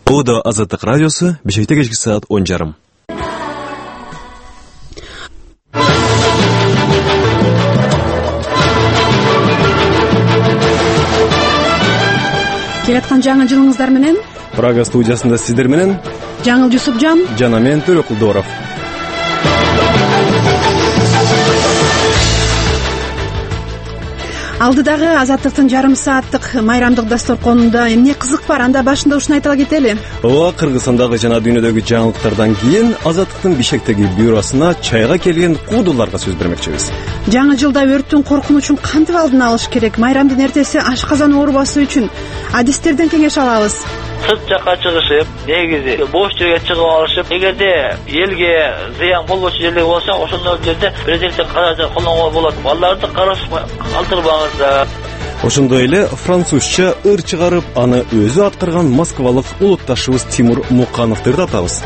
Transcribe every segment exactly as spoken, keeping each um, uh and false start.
Bu da Azadlık Radyosu, Bişek'te geçki saat on жарым. Келаткан жаңы жылыңыздар менен Прага студиясында сиздер менен Жаңыл Жусупжан жана мен Төрөкулдоров. Алдыдагы Азаттыктын жарым сааттык майрамдык дасторконунда эмне кызык бар, анда башында ушуну айта кетели. Ооба, Кыргызстандагы жана дүйнөдөгү жаңылыктардан кийин Азаттыктын Бишкектеги бюросуна чайга келген куудуларга сөз бермекчибиз. Жаңы жылда өрттүн коркунучун кантип алдын алыш керек? Майрамдын эртеси ашказан оорубасы үчүн адистерден кеңеш алабыз. Сырт жакка чыгышып, негизи бош жерге чыгып алышып, эгерде элге зыян болбочу жерлер болсо, ошондой жерде президенттин каражатын колдонууга болот. Балдарды карашпай калтырбаңыздар. Ошондой эле французча ыр чыгарып, аны өзү аткарган москвалык улутташыбыз Тимур Мукановду да атабыз.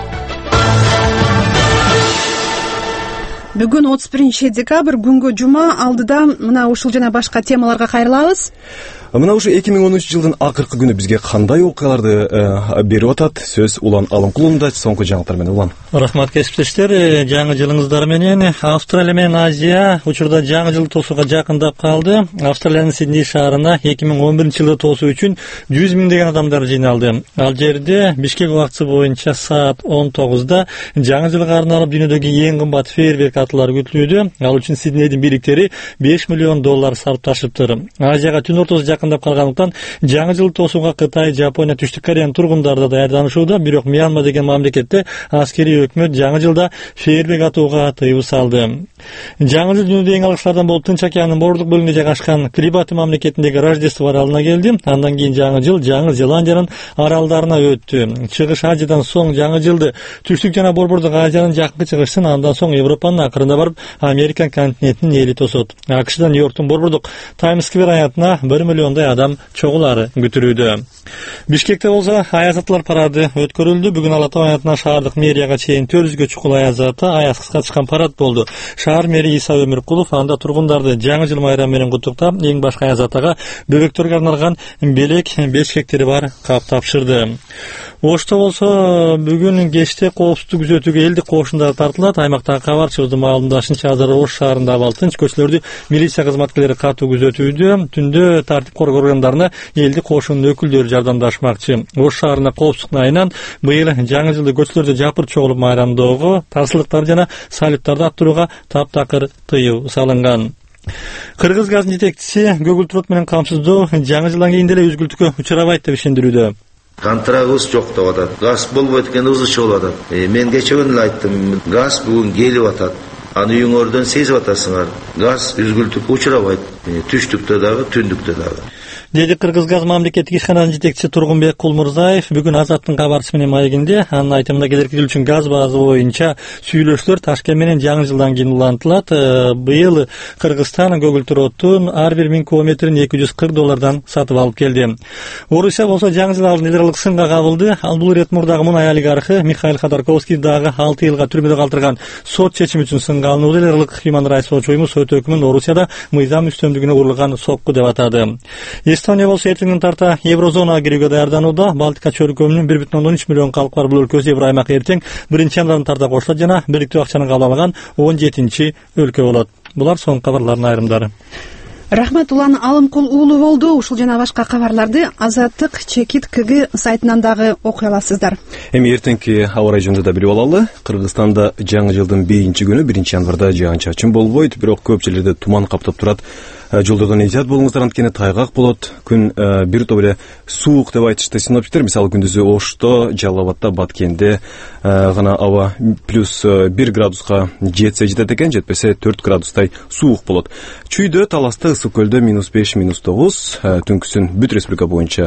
Бүгүн отуз биринчи декабрь, күнгө жума. Алдыда мына ушул жана башка темаларга кайрылабыз. Мына ушу эки миң онунчу жылдын акыркы күнү бизге кандай окуяларды берип атат? Сөз Улан Алымкулунда, соңку жаңылыктар менен. Улан. Рахмат кесиптештер. Жаңы жылыңыздар менен. Австралия менен Азия учурда жаңы жыл тосууга жакындап калды. Австралиянын Сидней шаарына эки миң он биринчи жылды тосуу үчүн жүз миңдеген адамдар жыйналды. Ал жерде Бишкек убактысы боюнча саат он тогузда жаңы жылга арналып дүйнөдөгү эң кымбат фейерверк атуулар күтүлүүдө. Ал үчүн Сиднейдин бириктери беш миллион доллар сарпташыптыр. Азияга түн ортосу жакындап калгандыктан жаңы жыл тосууга Кытай, Жапония, Түштүк Кореянын тургундары да даярданышууда. Бирок Мьянма деген мамлекетте аскерий өкмөт жаңы жылда фейерверк атууга тыюу салды. Жаңы жыл дүйнөдө эң алгачкылардан болуп Тынч океандын бордук бөлүгүндө жайгашкан Кирибати мамлекетиндеги Рождество аралына келди. Андан кийин жаңы жыл Жаңы Зеландиянын аралдарына өттү. Чыгыш Азиядан соң жаңы жылды Түштүк жана Борбордук Азиянын жакынкы чыгышын, андан соң Европанын акырында барып Америка континентинин эли тосот. АКШдан Нью-Йорктун Борбордук Таймс-сквер аянтына бир миллиондой адам чогулары күтүлүүдө. Бишкекте болсо аяз аталар парады өткөрүлдү. Бүгүн Ала Тоо аянтына шаардык мэрияга чейин төрт жүзгө чукул аяз аты, аяз кыска чыккан парад болду. Шаар мэри Иса Өмүркулов анда тургундарды жаңы жыл майрамы менен куттуктап, эң башка аяз атага бөбөктөргө арналган белек, бешкектери бар кап тапшырды. Ошто болсо бүгүн кечте коопсуздук күзөтүүгө элдик кошундар тартылат. Аймактагы кабарчыбыздын маалымдашынча азыр Ош шаарында абал тынч, көчөлөрдү милиция кызматкерлери катуу күзөтүүдө. Түндө тартип коргоо органдарына элдик кошунун өкүлдөрү жардамдашмакчы. Ош шаарына коопсуздуктун айынан быйыл жаңы жылды көчөлөрдө жапыр чогулуп майрамдоого, тарсылыктар жана салюттарды аттырууга таптакыр тыюу салынган. Кыргыз газдын жетекчиси көгүл турут менен камсыздоо жаңы жылдан кийин деле үзгүлтүккө учурабайт деп ишендирүүдө. Контрагыбыз жок деп атат. Газ болбойт экен, ызы болуп атат. Э, мен кече күнү айттым, газ бүгүн келип атат. Аны үйүңөрдөн сезип атасыңар. Газ үзгүлтүккө учурабайт. Э, түштүктө дагы, түндүктө дагы. Деди Кыргыз газ мамлекеттик ишкананын жетекчиси Тургунбек Кулмурзаев бүгүн Азаттын кабарчысы менен маегинде. Анын айтымында келерки жыл үчүн газ баасы боюнча сүйлөшүүлөр Ташкент менен жаңы жылдан кийин улантылат. Быйыл Кыргызстан көгүл туруттун ар бир миң кубометрин эки жүз кырк доллардан сатып алып келди. Орусия болсо жаңы жыл алдын эл аралык сынга кабылды. Ал бул ирет мурдагы мунай олигархы Михаил Ходорковский дагы алты жылга түрмөдө калтырган сот чечими үчүн сынга алынууда. Эл аралык Human Rights Watch уюму сот өкүмүн Орусияда мыйзам үстөмдүгүнө урулган сокку деп атады. Эстония болсо эртеңден тарта еврозонага кирүүгө даярданууда. Балтика чөлкөмүнүн бир бүтүн ондон үч миллион калк бар бул өлкөсү евро аймак эртең биринчи январдан тарта кошулат жана бириктүү акчаны кабыл алган он жетинчи өлкө болот. Булар соңку кабарлардын айрымдары. Рахмат, Улан Алымкул уулу болду. Ушул жана башка кабарларды Азаттык чекит КГ сайтынан дагы окуй аласыздар. Эми эртеңки аба ырайы жөнүндө да билип алалы. Кыргызстанда жаңы жылдын биринчи күнү биринчи январда жаан-чачын болбойт, бирок көп жерлерде туман каптап турат. Жолдордон эжат болуңуздар, анткени тайгак болот. Күн бир топ эле суук деп айтышты синоптиктер. Мисалы күндүзү Ошто, Жалал Абадда, Баткенде гана аба плюс бир градуска жетсе жетет экен, жетпесе төрт градустай суук болот. Чүйдө, Таласта, Ысык көлдө минус беш, минус тогуз, түнкүсүн бүт республика боюнча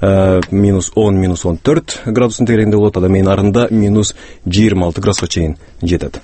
минус он, минус он төрт градустун тегерегинде болот. Ада мен арында минус жыйырма алты градуска чейин жетет.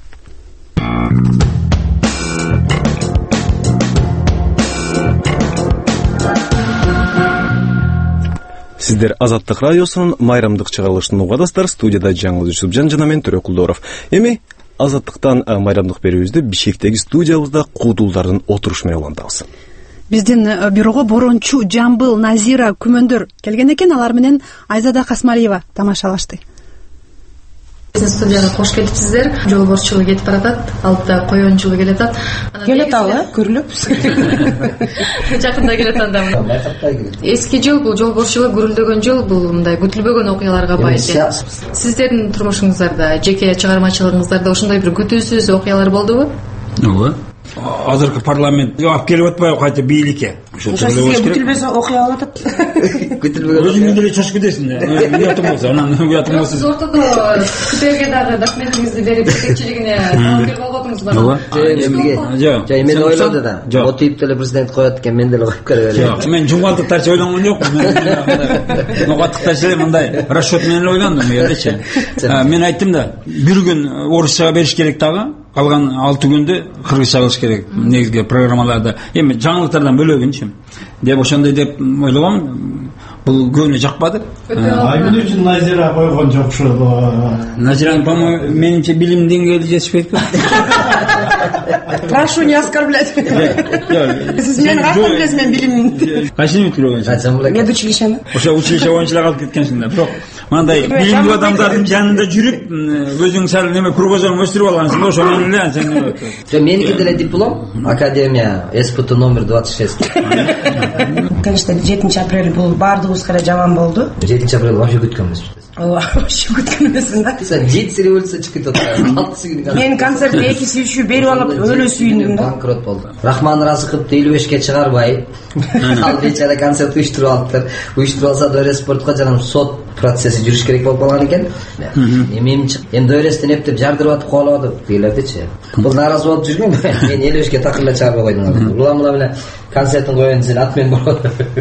Сиздер Азаттык радиосунун майрамдык чыгарылышын угадасыздар. Студияда Жаңыл Жусупжан жана мен Төрөкулдоров. Эми Азаттыктан майрамдык берүүбүздү Бишкектеги студиябызда куудулдардын отурушу менен улантабыз. биздин бюрого борончу Жамбыл, Назира, Күмөндөр келген экен. Алар менен Айзада Касмалиева тамашалашты. Студияга кош келипсиздер. Жолборчулук кетип баратат, алтыда коёнчулук келатат. Келаталы, көрүлүп. Жакында келатат да. Эски жыл бул жолборчулук гүрүлдөгөн жыл, бул мындай күтүлбөгөн окуяларга бай экен. Сиздердин турмушуңуздарда, жеке чыгармачылыгыңыздарда ошондой бир күтүүсүз окуялар болдубу? Ооба. Азыркы парламент алып келип атпайбы кайта бийликке? Ошо сизге күтүлбөсө окуя алып атат. Күтүлбөгөн. Өзүң деле чочуп кетесиң. Уятым болсо, анан уятым болсо. Сиз ортодо күтөргө дагы документиңизди берип жетекчилигине талап алып атыңыз Ооба. Жок. Жок, мен ойлодум да. Мотив деле президент коет экен, мен деле коюп көрөм. Жок, мен жумгалтыктарча ойлонгон жокмун. Ногаттыктарча эле мындай расчет менен ойлондум элечи. Мен айттым да, бир күн орусчага бериш керек дагы. Калган алты күндү кыргызча кылыш керек негизги программаларда. Эми жаңылыктардан бөлөгүнчү деп ошондой деп ойлогом. Бул көбүнө жакпады. Айгүл үчүн Назира койгон жок ушул. Назиранын, по-моему, менимче билим деңгээли жетишпейт. Прошу не оскорблять. Сиз мени кантип билесиз, мен билимин. Кайсы бүтүргөнсүң? Медучилищени. Ошо училище боюнча калып кеткенсиң да. Бирок мындай билимдүү адамдардын жанында жүрүп, өзүң сал неме кругозон өстүрүп алгансың да, ошо менен эле сен. Меники деле диплом, академия, СПТ номер двадцать шесть. Конечно, жетинчи апрель бул баардыгыбызга эле жаман болду. жетинчи апрель вообще күткөн эмеспиз. Ооба, вообще күткөн эмесмин да. Сен жети революция чыгып кетип алтысы күнү. Мен концертте экиси үчү берип алып өлө сүйүндүм да. Банкрот болду. Рахман Разыковду элүү бешке чыгарбай, ал бечара концерт уюштуруп алыптыр. Уюштуруп алса Дөрес спортко жанагы сот процесси жүрүш керек болуп калган экен. Эмем чык. Эми Дөрестен эптеп жардырып атып коолоду дейлердичи. Бул нааразы болуп жүргөн. Мен элүү бешке такырла чыгарбай койдум. Уламына менен концерттин коюн десем ат менен болот.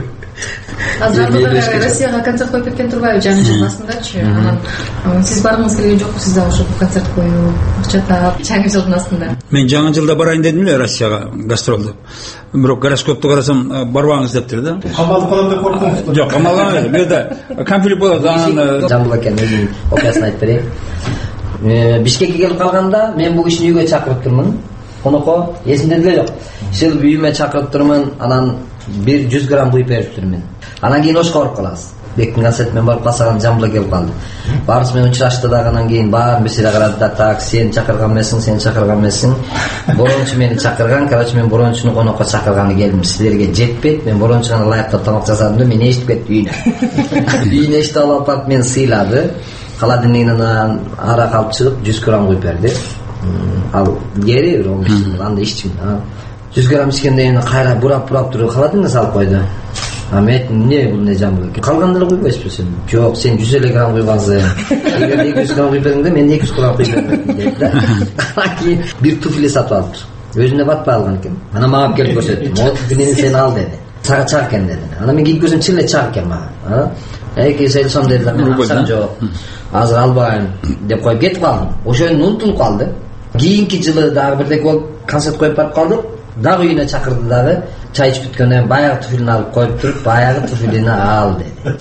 Азыр Россияга концерт коюп кеткен турбайбы жаңы жыл астындачы? Анан сиз баргыңыз келген жокпу, сиз дагы ошол концерт коюп, акча таап, жаңы жылдын астында? Мен жаңы жылда барайын дедим эле Россияга гастролду. Бирок гороскопту карасам барбаңыз дептир да. Камалып калат деп коркуңуз. Жок, камалган эмес. Бу жерде конфликт болот. Анан Жамбыл экен өзүнүн окуясын айтып берейин. Бишкекке келип калганда мен бул кишини үйгө чакырып турмун. Конокко эсимде деле жок. Ишил үйүмө чакырып турмун, анан бир жүз грамм буй берип турмун. Анан кийин ошко барып калабыз. Бектин концертимен барып калсаган Жамбылга келип калды. Барыбыз менен учурашты дагы, анан кийин баарын бир сыйра карады да, так, сен чакырган эмессиң, сен чакырган эмессиң. Борончу мени чакырган, короче, мен борончуну конокко чакырганы келдим. Силерге жетпейт, мен борончуга ылайыктап тамак жасадым да, мени эчтип кетти үйүнө. Үйүнө эчтип алып атып мени сыйлады. Холодильнигинен ара калып чыгып жүз грамм куюп берди. Ал кери бир он беш жыл анда ичтим. жүз грамм ичкенде эми кайра бурап-бурап туруп холодильникке салып койду. А мен эмне бул не жамбыл экен? Калган деле куйбайсызбы сен? Жок, сен жүз элүү грамм куйгансың. Эгер эки жүз грамм куюп бердиң, мен эки жүз грамм куюп бердим деп да. Кийин бир туфли сатып алыптыр. Өзүнө батпай алган экен. Анан мага келип көрсөттү. Могу сен ал деди. Сага чак экен деди. Анан мен кийин көрсөм чын эле чак экен мага. эки жүз элүү сом деди. Мен акчам жок. Азыр албайм деп коюп кетип калдым. Ошону унутулуп калды. Кийинки жылы дагы бирдеке болуп концерт коюп барып калдык. Дагы үйүнө чакырды дагы. Чай ичип бүткөндөн кийин баягы туфлини алып коюп туруп, баягы туфлини ал деди.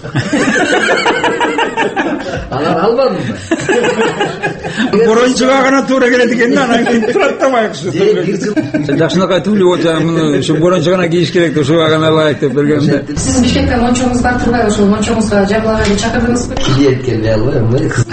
Алар албадым. Борончуга гана туура келет экен да, анан кийин турат да баягы. Жакшынакай туфли болчу, муну ушу борончу гана кийиш керек, ушуга гана ылайык деп бергенде. Сиздин Бишкекте мончоңуз бар турбайбы? Ошол мончоңузга Жамбыл чакырдыңызбы? Килет келбей албай, эмне кыз.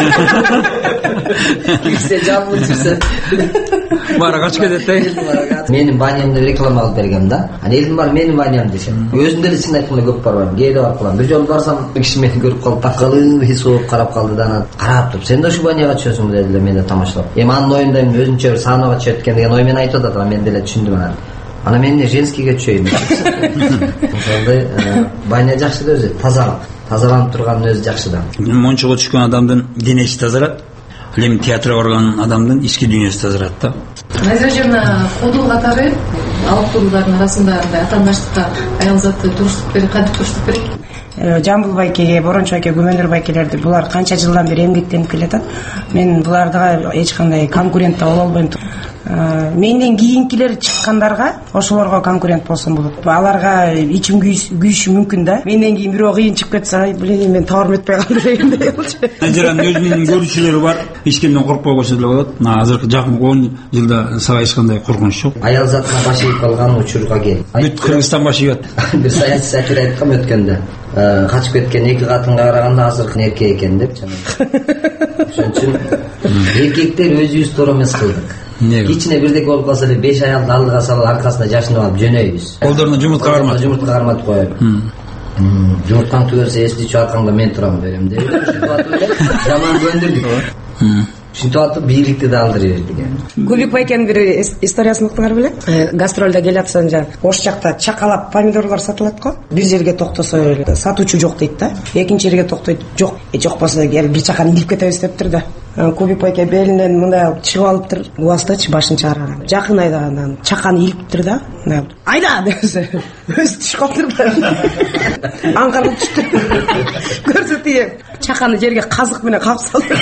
Кирсе Жамбыл жүрсө бара качып кетет да. Менин банямды реклама кылып бергем да. Анан элдин баары менин баням дешет. Өзүм деле чын айтканда көп барбайм. Кээде барып калам. Бир жолу барсам, киши мени көрүп калып, такалып, хисоп карап калды да, анан карап туруп, сен да ушу баняга түшөсүңбү дедилер, мен да тамашалап. Эми анын оюнда өзүнчө бир саанага түшөт экен деген ой менен айтып атат, анан мен деле түшүндүм анан. Анан мен эмне женскийге түшөйүн. Ошондой баня жакшы да өзү, таза. Тазаланып турганын өзү жакшы да. Мончого түшкөн адамдын денеси тазарат. Ал эми театрга барган адамдын ички дүйнөсү тазарат да. Назира жана кодул катары алып турулардын арасында атаандаштыкка аял заты туруштук берип, кантип туруштук берип? Жамбыл байкеге, Борончу байке, Күмөндөр байкелерди булар канча жылдан бери эмгектенип келатат. Мен буларга эч кандай конкурент да боло албайм. менден кийинкилер чыккандарга ошолорго конкурент болсом болот. Аларга ичим күйүшү мүмкүн да. Менден кийин бирөө кыйын чыгып кетсе, ай блин, мен табарым этпей калдым дегендей болчу. Назиранын өзүнүн көрүүчүлөрү бар. Эч кимден коркпой койсо деле болот. Азыркы жакын он жылда сага эч кандай коркунуч жок. Аял затына баш ийип калган учурга кел. Бүт Кыргызстан баш ийет. Бир саясий сатир айткам өткөндө. Качып кеткен эки катынга караганда азыркы эркек экен деп чамайт. Ошон үчүн эркектер өзүбүз туура эмес кылдык. Кичине бирдеке болуп калса эле беш аялды алдыга салып аркасына жашынып алып жөнөйбүз. Колдоруна жумуртка кармат. Жумуртка карматып коелу. Жумурткаң түгөлсө эстичи аркаңда мен турам берем деп. Жаман көндүрдүк. Ушинтип атып бийликти да алдырып бердик. Кулик байкенин бир историясын уктуңар беле? Гастролдо келатсан жа, ош жакта чакалап помидорлор сатылат го. Бир жерге токтосо сатуучу жок дейт да. Экинчи жерге токтойт. Жок, жок болсо кел бир чаканы илип кетебиз дептир да. Кубик байке белинен мындай алып чыгып алыптыр, убастачы башын чыгарган. Жакын айдагандан чаканы илиптир да. Айда десе, өзү түшүп калыптыр да. Аңкарып түштү. Көрсөтүе. Чаканы жерге казык менен кап салды.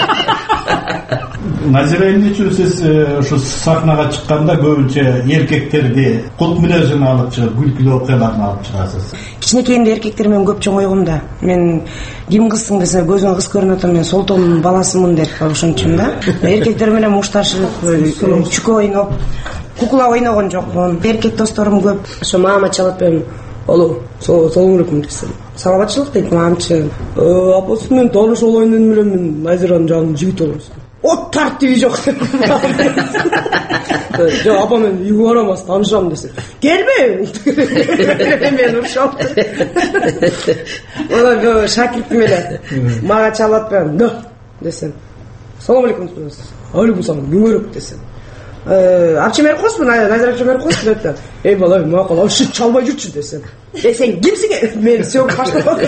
Назира, эмне үчүн сиз ушу сахнага чыкканда көбүнчө эркектерди кут мүнөзүн алып чыгып, күлкүлүү окуяларын алып чыгасыз? Кичинекейимде эркектер менен көп чоңойгум да. Мен ким кызсың десе, көзүңө кыз көрүнүп атам, мен Солтондун баласымын деп, ошон үчүн да. Эркектер менен мушташып, чүкө ойноп, кукла ойногон жокмун. Эркек досторум көп. Ошо мама чалат берем. Алло, салам алейкум десем. Саламатчылык дейт мамчы. Апасы мен тааныш олойнун менен мен Назиранын жанын жигит болобуз. От тартиби жок. Жок, апа мен үйгө барамас, таанышам десе. Келбе. Мен урушам. Ана шакиртим эле. Мага чалат берем. Да десем. Салам алейкум десем. Алейкум салам. Ким керек десем. Апчемер космун, Назира апчемер космун деп. Эй бала, макул, ошо чалбай жүрчү десем. Э сен кимсиң? Мен сөгүп баштап.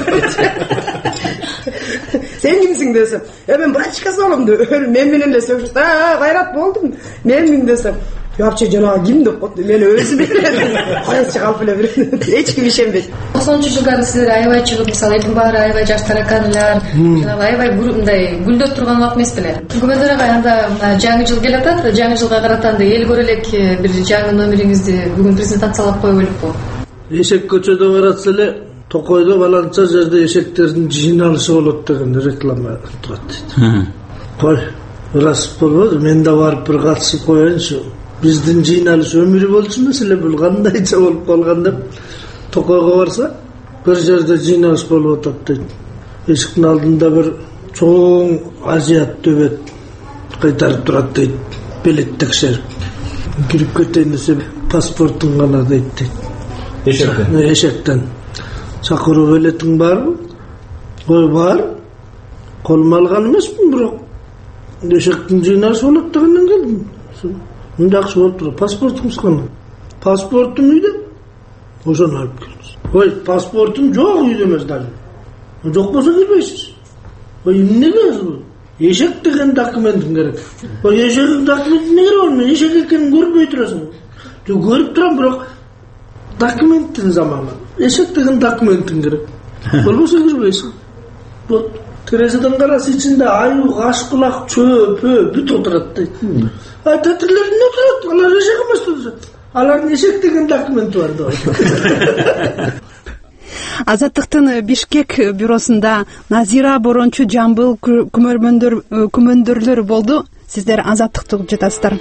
Сен кимсиң десем. Э мен брачка болом деп. Мен менен эле сөгүшүп, а кайрат болдум. Менмин десем. Апче жанагы ким деп коет. Мен өзүм билем. Кайсы калып эле бир. Эч ким ишенбейт. токсонунчу жылдары сиздер аябай чыгып, мисалы эптин баары аябай жаш тараканлар, жанагы аябай мындай гүлдөп турган убакыт эмес беле? Күмөндөр агай, анда жаңы жыл келип атат, жаңы жылга каратанда эл көрө элек бир жаңы номериңизди бүгүн презентациялап коюп элек. Эшек көчөдө баратса эле Токойдо баланча жерде эшектердин жыйналышы болот деген реклама турат дейт. Кой, ырас болбоду, мен да барып бир катышып коеюнчу. Биздин жыйналыш өмүрү болчу эмес эле, бул кандайча болуп калган деп Токойго барса, бир жерде жыйналыш болуп атат дейт. Эшиктин алдында бир чоң азиат төбөт кайтарып турат дейт. Билет текшерип. Кирип кетейин десе, паспортун гана дейт дейт. Эшектен. Эшектен. Чакыруу билетиң барбы? Ой, бар. Колума алган эмесмин, бирок эшектин жыйналышы болот дегенден келдим. Мында жакшы болуп тур. Паспортуңуз кандай? Паспортум үйдө. Ошону алып келиңиз. Ой, паспортум жок үйдө эмес даже. Жок болсо кирбейсиз. Ой, эмнеге? Эшек деген документиң керек. Ой, эшектин документине керек болму? Эшек экенин көрбөй турасың. Жок, көрүп турам, бирок документтин заманы. Эшек деген документиң керек. Болбосо кирбейсиң. Вот, терезеден караса ичинде аю, каш кулак, чөп, бүт отурат дейт. А тетирлер эмне отурат? Алар эшек эмес турат. Алардын эшек деген документи бар да. Азаттыктын Бишкек бюросунда Назира Борончу Жамбыл күмөндөр күмөндөрлөр болду. Сиздер Азаттыкты угуп жатасыздар.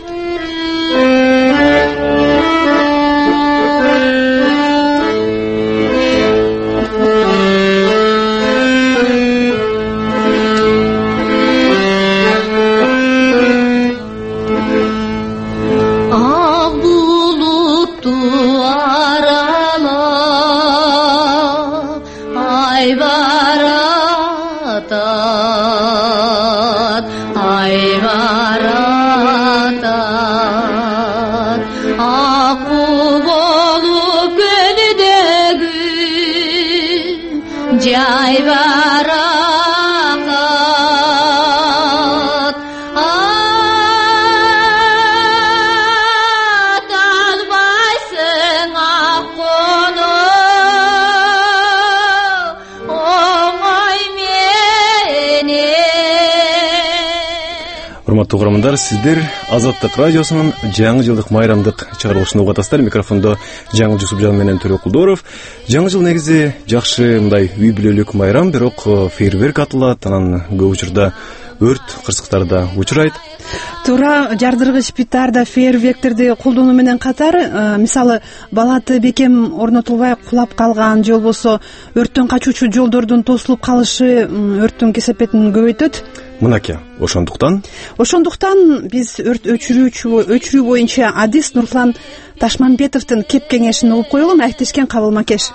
Yeah. Урматтуу угармандар, сиздер Азаттык радиосунун жаңы жылдык майрамдык чыгарылышын угуп атасыздар. Микрофондо Жаңыл Жусупжан менен Төрө Кулдоров. Жаңы жыл негизи жакшы мындай үй бүлөлүк майрам, бирок фейерверк атылат, анан көп учурда өрт кырсыктар да учурайт. Туура, жардыргыч петарда, фейерверктерди колдонуу менен катар, мисалы балаты бекем орнотулбай кулап калган же болбосо өрттөн качуучу жолдордун тосулуп калышы өрттүн кесепетин көбөйтөт. Мынакей, ошондуктан ошондуктан биз өрт өчүрүүчү өчүрүү боюнча адис Нурлан Ташмамбетовдун кеп кеңешин угуп коелу. Маектешкен кабыл макеш.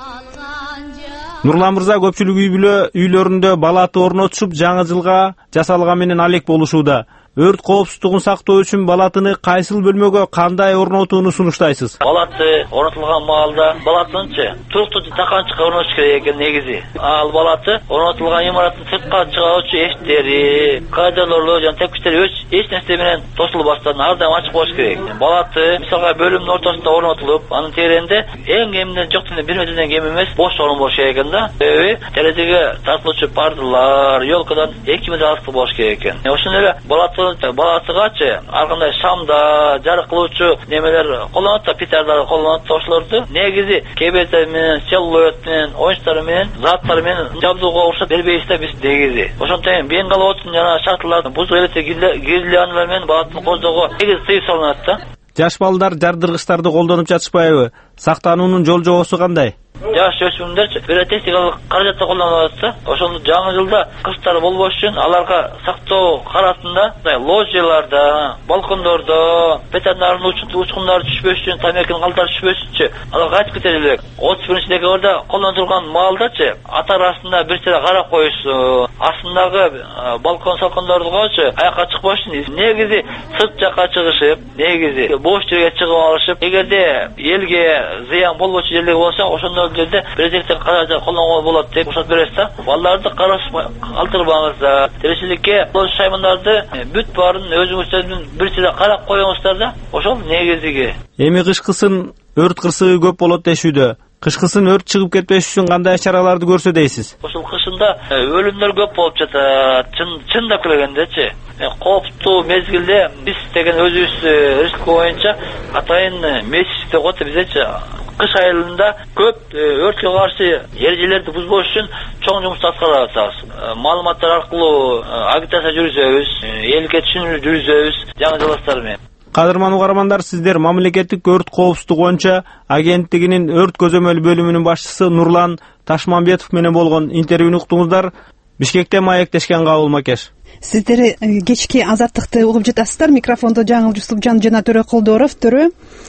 Нурлан мырза, көпчүлүк үй бүлө үйлөрүндө балаты орнотушуп, жаңы жылга жасалган менен алек болушууда. Өрт коопсуздугун сактоо үчүн балатыны кайсыл бөлмөгө кандай орнотууну сунуштайсыз? Балаты орнотулган маалда балатынчы туруктуу таканчыкка орнотуш керек экен негизи. Ал балаты орнотулган имараттын сыртка чыгуучу эшиктери, коридорлору жана тепкичтери эч нерсе менен тосулбастан ар дайым ачык болуш керек. Балаты мисалга бөлүмдүн ортосунда орнотулуп, анын тегеренде эң кеминде жок дегенде бир метрден кем эмес бош орун болуш керек экен да. Себеби терезеге тартылуучу пардалар, ёлкадан эки метр алыстык болуш керек экен. Ошондой эле балаты балатыгачы ар кандай шамда жарык кылуучу немелер колдонот да, петардар колдонот. Ошолорду негизи кебезе менен, целлулоид менен, оюнчтар менен, заттар менен жабдууга уруксат бербейбиз да биз негизи. Ошондой бенгалоотун жана шартыларды бузуп элете гирляндар менен балаттын коздоого негизи тыюу салынат да. Жаш балдар жардыргычтарды колдонуп жатышпайбы? Сактануунун жол жобосу кандай? Жаш өсүмдөрчү пиротехникалык каражатты колдонуп атса, ошондо жаңы жылда кырсыктар болбош үчүн аларга сактоо карасында лоджияларда, балкондордо петардын учкундары түшпөш үчүн, тамекинин калтары түшпөш үчүн аларга айтып кетели элек. отуз биринчи декабрда колдонулган маалдачы ата арасында бир сыйра карап коюшу, астындагы балкон салкондордугачы аякка чыкпаш үчүн негизи сырт жакка чыгышып, негизи бош жерге чыгып алышып, эгерде элге зыян болбочу жерлер болсо, ошондо жерде президенттин каражаты колдонгонго болот деп уруксат беребиз да. Балдарды калтырбаңыздар. Тиричиликке бул шаймандарды бүт баарын өзүңүздөрдүн бир сыйра карап коюңуздар да. Ошол негизиги. Эми кышкысын өрт кырсыгы көп болот дешүүдө. Кышкысын өрт чыгып кетпеш үчүн кандай чараларды көрсө дейсиз? Ошол кышында өлүмдөр көп болуп жатат. Чын чындап келгендечи, кооптуу мезгилде биз деген өзүбүз республика боюнча атайын месяц деп коет биздечи. Кыш айылында көп өрткө каршы эрежелерди бузбош үчүн чоң жумушту аткарып атабыз. Маалыматтар аркылуу агитация жүргүзөбүз, элге түшүнүү жүргүзөбүз жаңы жылдыктар менен. Кадырман угармандар, сиздер мамлекеттик өрт коопсуздугу боюнча агенттигинин өрт көзөмөл бөлүмүнүн башчысы Нурлан Ташмамбетов менен болгон интервьюну уктуңуздар. Бишкектен маектешкен кабыл макеш. Сиздер кечки Азаттыкты угуп жатасыздар. Микрофондо Жаңыл Жусупжан жана Төрө Кулдоров. Төрө,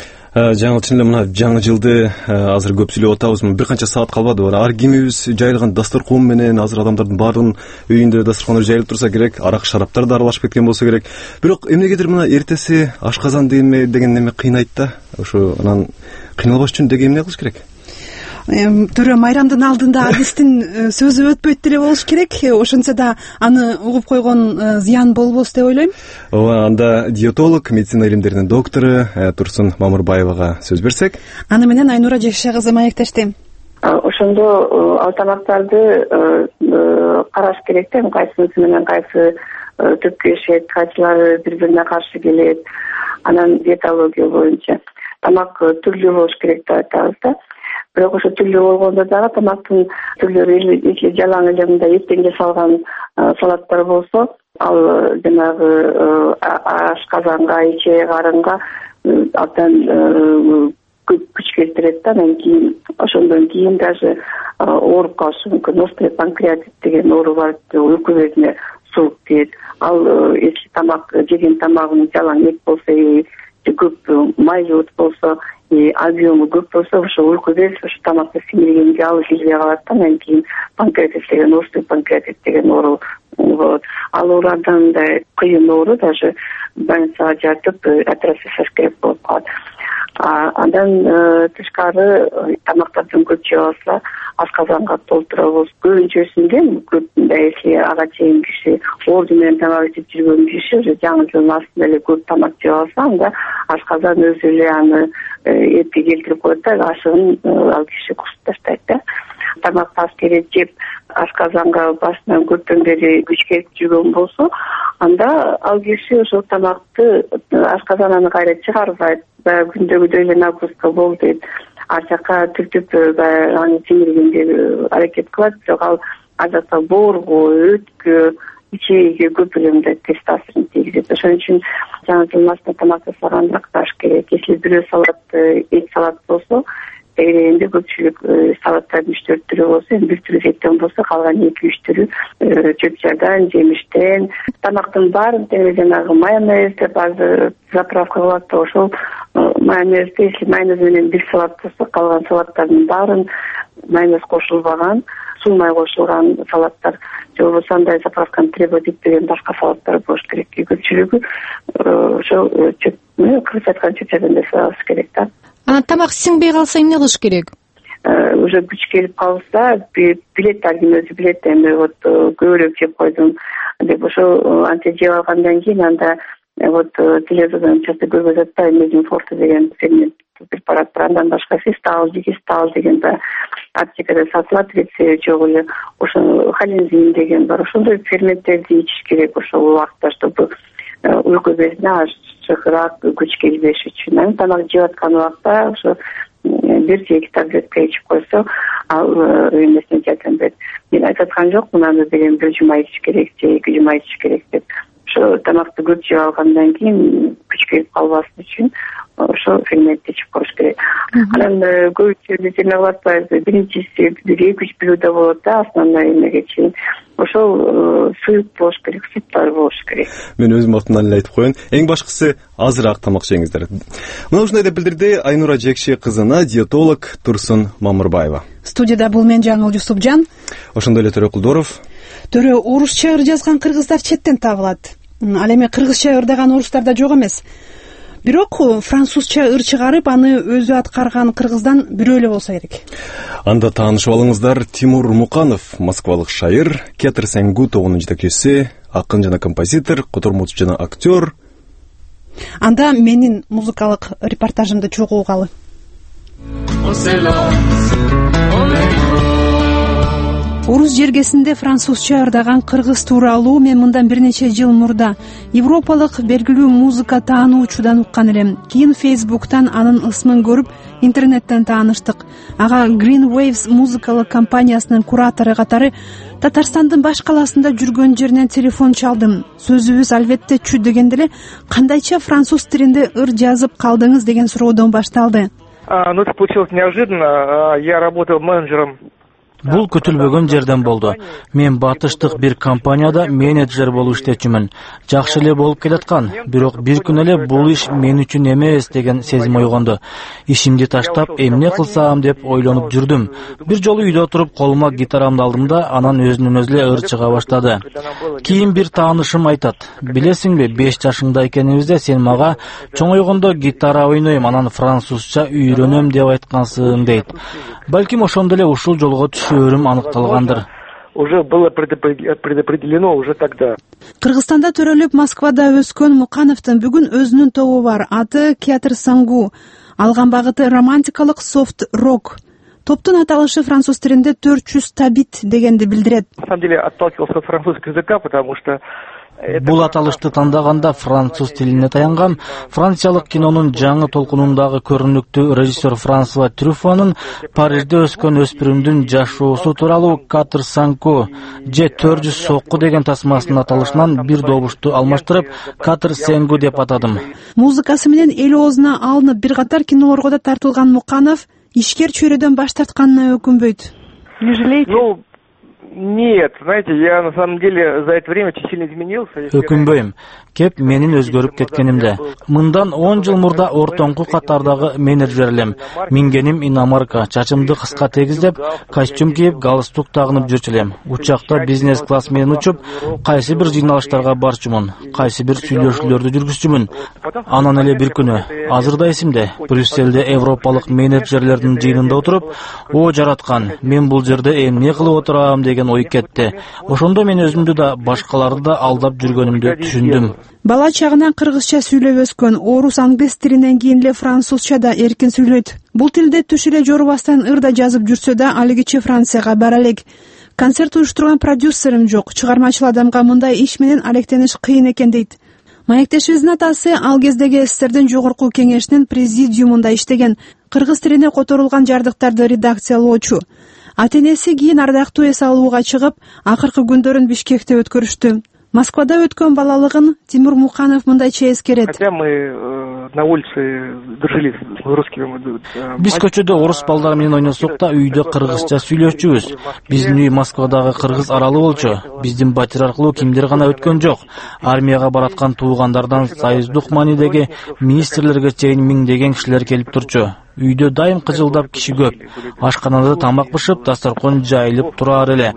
жаңы чын эле мына жаңы жылды азыр көп сүйлөп атабыз. Бир канча саат калбады. Ар кимибиз жайылган дасторкон менен, азыр адамдардын баардыгынын үйүндө дасторкондор жайылып турса керек, арак шараптар да аралашып кеткен болсо керек. Бирок эмнегедир мына эртеси ашказан деген неме кыйнайт да. Ошо анан кыйналбаш үчүн деги эмне кылыш керек? Төрө, майрамдын алдында адистин сөзү өтпөйт деле болуш керек. Ошентсе да аны угуп койгон зыян болбос деп ойлойм. Ооба, анда диетолог, медицина илимдеринин доктору Турсун Мамырбаевага сөз берсек. Аны менен Айнура Жекше кызы маектешти. Ошондо ал тамактарды караш керек да, кайсынысы менен кайсы төпкөшөт, кайсылары бири-бирине каршы келет. Анан диетология боюнча тамак түрлүү болуш керек деп айтабыз да. Бирок ошо түрлүү болгондо дагы тамактын түрлөрү, эки жалаң эле мындай эттен жасалган салаттар болсо, ал жанагы ашказанга, иче карынга абдан көп күч келтирет да. Анан кийин ошондон кийин даже ооруп калышы мүмкүн. Острый панкреатит деген оору бар, уйку безине суук тиет. Ал эски тамак жеген тамагын жалаң эт болсо, көп майлуу болсо, объему көп болсо, ошо уйку без ошо тамакты сиңиргенге алып келбей калат да. Анан кийин панкреатит деген, острый панкреатит деген оору болот. Ал оору мындай кыйын оору, даже больницага жатып операция жасаш керек болуп калат. Андан тышкары тамактардын көп жеп алса, ашказанга толтурабыз. Көбүнчөсүндө көп мындай эси ага чейин киши орду менен тамак ичип жүргөн киши уже жаңы жылдын астында эле көп тамак жеп алса, анда ашказан өзү эле аны этке келтирип коет да, ашыгын ал киши кусуп таштайт да. Тамак аскерет жеп ашказанга башынан көптөн бери күч келип жүргөн болсо, анда ал киши ошол тамакты ашказананы кайра чыгарбайт, баягы күндөгүдөй эле нагрузка болду дейт. Ар жака түртүп баягы аны сиңиргенге аракет кылат, бирок ал ар жакта боорго, өткө, ичеге көп өлөмдө терс таасирин тийгизет. Ошон үчүн жаңы жылмасына тамак жасаганда кыташ керек. Если бирөө салат, эт салат болсо, тегерегинде көпчүлүк салаттардын үч төрт түрү болсо, эми бир түрү эттен болсо, калган эки үч түрү чөп жардан, жемиштен. Тамактын баарын тең жанагы майонез деп азыр заправка кылат да, ошол майонезди, если майонез менен бир салат болсо, калган салаттардын баарын майонез кошулбаган, сулмай кошулган салаттар, же болбосо андай заправканы требовать этпеген башка салаттар болуш керек. Көпчүлүгү ошол чөп, кыргызча айтканда чөп жардан жасабаш керек да. Ана тамак сиңбей калса эмне кылыш керек? Уже күч келип калса, билет, аргин өзү билет, эми вот көбүрөөк жеп койдум деп ошол анча жеп алгандан кийин анда вот телевизордон часто көрүп жатат, медиум форте деген фермент препарат бар, андан башка фистал, дигистал деген да аптекада сатылат, рецепти жок эле. Ошо холинзин деген бар. Ошондой ферменттерди ичиш керек ошол убакытта, чтобы уйку безине ашыгыраак күч келбеш үчүн. Анан тамак жеп аткан убакта ошо бир же эки таблетка ичип койсо, ал эмесине жардам берет. Мен айтып аткан жокмун, аны берем бир жума ичиш керек же эки жума ичиш керек деп. Ошо тамакты көп жеп алгандан кийин күч келип калбасын үчүн ошо ферментти ичип коюш керек. Анан көбүнчө жеме кылып атпайбыз, биринчиси бир эки үч блюдо болот да, основной эмеге чейин. Ошол суюк болуш керек, суптар болуш керек. Мен өзүм артынан эле айтып коеюн, эң башкысы азыраак тамак жеңиздер. Мына ушундай деп билдирди Айнура Жекше кызына диетолог Турсун Мамырбаева. Студияда бул мен Жаңыл Жусупжан. Ошондой эле Төрө Кулдоров. Төрө, орусча ыр жазган кыргыздар четтен табылат. Ал эми кыргызча ырдаган орустар да жок эмес. Бирок французча ыр чыгарып, аны өзү аткарган кыргыздан бирөө эле болсо керек. Анда таанышып алыңыздар, Тимур Муканов, москвалык шайыр, Кетер Сенгу тобунун жетекчиси, акын жана композитор, котормочу жана актер. Анда менин музыкалык репортажымды чогуу угалы. Орус жергесинде французча ырдаган кыргыз тууралуу мен мындан бир нече жыл мурда европалык белгилүү музыка таануучудан уккан элем. Кийин Facebook'тан анын ысмын көрүп, интернеттен тааныштык. Ага Green Waves музыкалык компаниясынын куратору катары Татарстандын баш каласында жүргөн жеринен телефон чалдым. Сөзүбүз албетте чү дегенде эле, кандайча француз тилинде ыр жазып калдыңыз деген суроодон башталды. Ну, это получилось неожиданно. Я работал менеджером. Бул күтүлбөгөн жерден болду. Мен батыштык бир компанияда менеджер болуп иштечүмүн. Жакшы эле болуп келаткан, бирок бир күн эле бул иш мен үчүн эмес деген сезим ойгонду. Ишимди таштап, эмне кылсам деп ойлонуп жүрдүм. Бир жолу үйдө отуруп колума гитарамды алдым да, анан өзүнөн өзү эле ыр чыга баштады. Кийин бир таанышым айтат: "Билесиңби, беш жашыңда экенибизде сен мага чоңойгондо гитара ойнойм, анан французча үйрөнөм деп айткансың" дейт. Балким ошондо эле ушул жолго өрүм аныкталгандыр. Уже было предопределено уже тогда. Кыргызстанда төрөлүп Москвада өскөн Мукановдун бүгүн өзүнүн тобу бар. Аты Кетер Сенгу. Алган багыты романтикалык софт рок. Топтун аталышы француз тилинде төрт жүз табит дегенди билдирет. На самом деле отталкивался от французского языка, потому что Бул аталышты тандаганда француз тилине таянган. Франциялык кинонун жаңы толкунундагы көрүнүктүү режиссер Франсуа Трюфонун Парижде өскөн өспүрүмдүн жашоосу тууралуу Кетер Сенгу же төрт жүз сокку деген тасмасынын аталышынан бир добушту алмаштырып Кетер Сенгу деп атадым. Музыкасы менен эл оозуна алынып бир катар кинолорго да тартылган Муканов ишкер чөйрөдөн баш тартканына өкүнбөйт. Не жалеете? Нет, знаете, я на самом деле за это время очень сильно изменился. Өкүнбөйм. Кеп менин өзгөрүп кеткенимде. Мындан он жыл мурда ортоңку катардагы менеджер элем. Мингеним иномарка, чачымды кыска тегиздеп, костюм кийип, галстук тагынып жүрчүлөм. Учакта бизнес класс менен учуп, кайсы бир жыйналыштарга барчумун, кайсы бир сүйлөшүүлөрдү жүргүзчүмүн. Анан эле бир күнү, азыр да эсимде, Брюсселде европалык менеджерлердин жыйынында отуруп, "О жараткан, мен бул жерде эмне кылып отурам" деген ой кетти. Ошондо мен өзүмдү да башкаларды да алдап жүргөнүмдү түшүндүм. Бала чагынан кыргызча сүйлөп өскөн, орус англис тилинен кийин эле французча да эркин сүйлөйт. Бул тилде түш эле жорубастан ыр да жазып жүрсө да, алигичи Францияга бара элек. концерт уюштурган продюсерим жок, чыгармачыл адамга мындай иш менен алектениш кыйын экен дейт. Маектешибиздин атасы ал кездеги СССРдин жогорку кеңешинин президиумунда иштеген, кыргыз тилине которулган жардыктарды редакциялоочу. Ата-энеси кийин ардактуу эс алууга чыгып, акыркы күндөрүн Бишкекте өткөрүштү. Москвада өткөн балалыгын Тимур Муканов мындайча эскерет. Хотя мы на улице дружили с русскими. Биз көчөдө орус балдары менен ойносок да, үйдө кыргызча сүйлөшчүбүз. Биздин үй Москвадагы кыргыз аралы болчу. Биздин батир аркылуу кимдир гана өткөн жок. Армияга бараткан туугандардан союздук маанидеги министрлерге чейин миңдеген кишилер келип турчу. Үйдө дайым кыжылдап киши көп. Ашканада тамак бышып, дасторкон жайылып турар эле.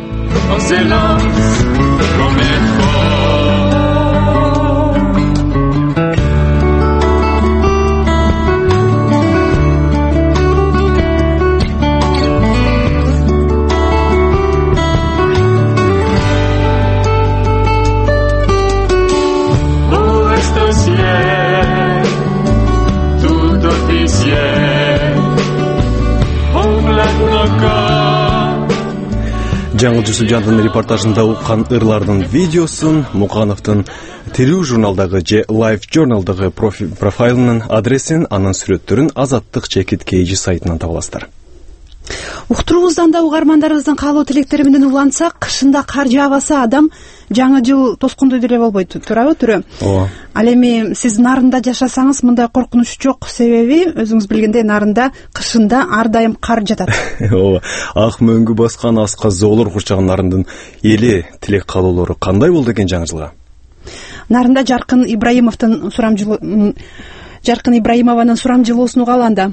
Жаңыл Жусупжановдун репортажында уккан ырлардын видеосун Мукановдун тирүү журналдагы же Life Journal'дагы профайлынын адресин, анын сүрөттөрүн Азаттык чекит кейжи сайтынан таба аласыздар. Уктуруубуздан да угармандарыбыздын каалоо тилектери менен улантсак, кышында кар жаабаса адам жаңы жыл тоскондой деле болбойт, туурабы түрө? Ооба. Ал эми сиз нарында жашасаңыз мындай коркунуч жок, себеби өзүңүз билгендей нарында кышында ар дайым кар жатат. Ооба. Ак мөңгү баскан аска зоолор курчаган нарындын эли тилек каалоолору кандай болду экен жаңы жылга? Нарында Жаркын Ибраимовдун сурамжылоо Жаркын Ибраимованын сурамжылоосун угалы анда.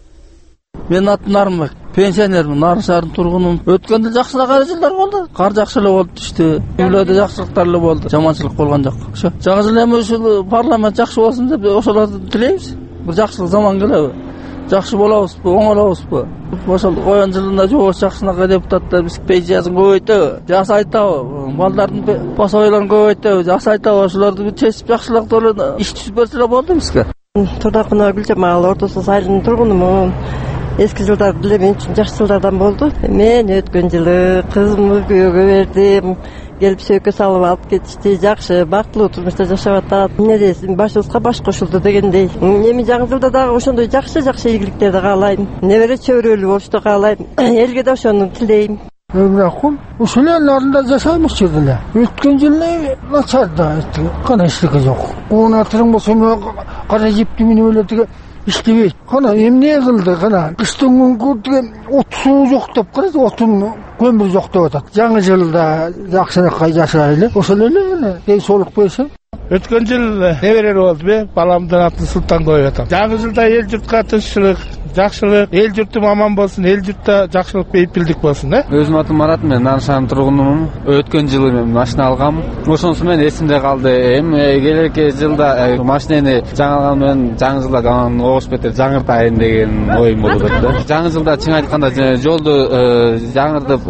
Мен атым Нарынбек, пенсионермин, Нарын шаарынын тургунумун. Өткөндө жакшыраак кара жылдар болду. Кар жакшы эле болду түштү. Үйлөрдө жакшылыктар эле болду. Жаманчылык болгон жок. Ошо. Жаңы жыл эми ушул парламент жакшы болсун деп ошолорду тилейбиз. Бир жакшылык заман келеби? Жакшы болобузбу, оңолобузбу? Ошол коен жылында жогорку жакшынакай депутаттар биз пенсиясын көбөйтөбү, жасайтабы, балдардын пособияларын көбөйтөбү, жасайтабы, ошолорду чечип жакшылык иш түзүп берсе эле болду бизге. Турдакунова Гүлжамал, Орто Сосайдын тургунумун. Эски жылдар деле мен үчүн жакшы жылдардан болду. Мен өткөн жылы кызымды күйөөгө бердим. Келип сөйкө салып алып кетишти. Жакшы, бактылуу турмушта жашап атат. Эмне дейсиң, башыбызга баш кошулду дегендей. Эми жаңы жылда дагы ошондой жакшы жакшы ийгиликтерди каалайм. Небере чөбүрөлүү болушту каалайм. Элге да ошону тилейм. Эмракул, ушул эле нарында жашаймыз эле. Өткөн жылы начар да, кана эчтеке жок. Куунатырың болсо кара жипти минип эле тиге иштебейт. Кана эмне кылды, кана кыштын күнгү тиге от суу жок деп карайсың, отун көмүр жок деп атат. Жаңы жылда жакшынакай жашайлы. Ошол эле кей соолук берсең. Өткөн жыл неберер болду бе? Баламдын атын Султан коюп атам. Жаңы жылда эл журтка тынччылык, жакшылык, эл журтум аман болсун, эл журтта жакшылык, бейпилдик болсун, э? Өзүм атым Марат, мен Нарын шаарынын тургунумун. Өткөн жылы мен машина алгам. Ошонусу менен эсимде калды. Эми келерки жылда машинени жаңы алган менен жаңы жылда анан огуш бетер жаңыртайын деген оюм болуп атты. Жаңы жылда чын айтканда жолду жаңыртып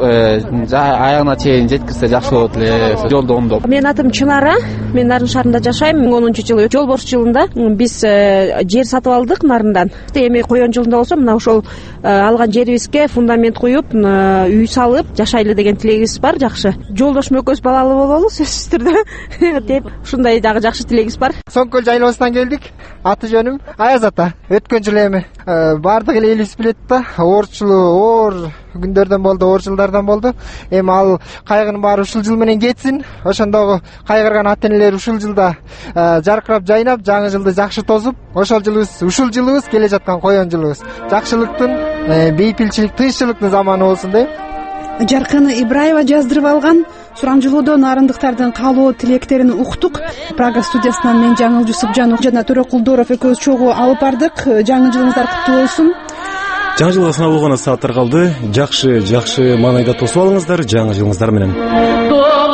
аягына чейин жеткирсе жакшы болот эле, жолду оңдоп. Менин атым Чынара, мен Нарын шаарында жашайм. онунчу жылы жол борч жылында биз жер сатып алдык Нарындан. Эми коен жылында болсо мына ошол алган жерибизге фундамент куюп, үй салып жашайлы деген тилегибиз бар. Жакшы. Жолдошум экөөбүз балалуу бололу сөзсүз түрдө деп ушундай дагы жакшы тилегибиз бар. Соңкөл жайлоосунан келдик. Аты жөнүм Аяз ата. Өткөн жылы эми бардык эле элибиз билет да, оорчулуу, оор күндөрдөн болду, оор жылдардан болду. Эми ал кайгынын баары ушул жыл менен кетсин. Ошондогу кайгырган ата-энелер ушул жылда жаркырап жайнап, жаңы жылды жакшы тосуп, ошол жылыбыз, ушул жылыбыз келе жаткан коен жылыбыз жакшылыктын, бейпилчилик, тынччылыктын заманы болсун дейм. Жаркын Ибраева жаздырып алган сурамжылоодо нарындыктардын каалоо тилектерин уктук. Прага студиясынан мен Жаңыл Жусупжанов жана Төрө Кулдоров экөөбүз чогуу алып бардык. Жаңы жылыңыздар куттуу болсун. Жаңы жылга санаа болгоно сааттар калды. Жакшы, жакшы маанайда тосуп алыңыздар жаңы жылыңыздар менен.